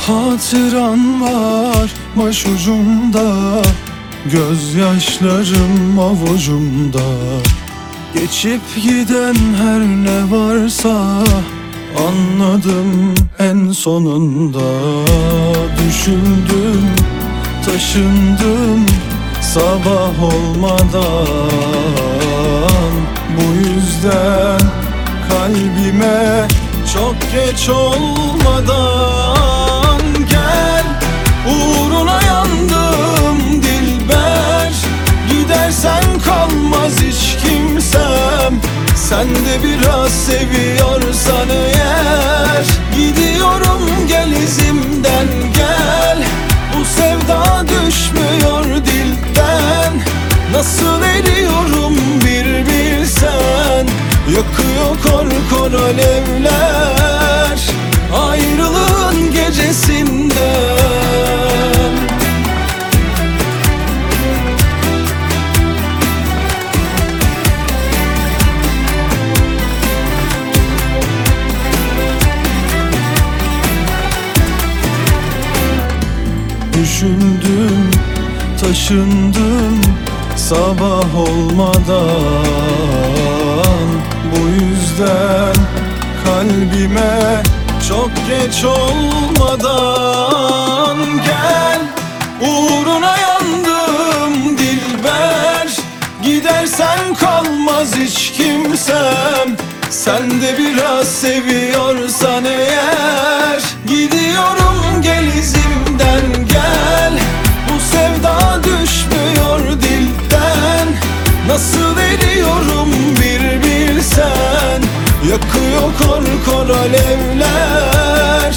Hatıran var başucumda, gözyaşlarım avucumda. Geçip giden her ne varsa anladım en sonunda. Düşündüm, taşındım sabah olmadan. Bu yüzden kalbime çok geç olmadan gel. Uğruna yandım dilber, gidersen kalmaz hiç kimsem. Sen de biraz seviyorsan eğer, gidiyorum gel izimden gel. Bu sevda düşmüyor dilden, nasıl eriyorum bir bilsen. Yakıyor kor kor alevler ayrılığın gecesinden. Düşündüm, taşındım sabah olmadan. Bu yüzden kalbime çok geç olmadan gel. Uğruna yandım dilber, gidersen kalmaz hiç kimsem. Sen de biraz seviyorsan eğer, gidiyorum gel izimden gel. Bu sevda düşmüyor dilden, nasıl eriyorum bir bilsen. Yakıyor kor kor alevler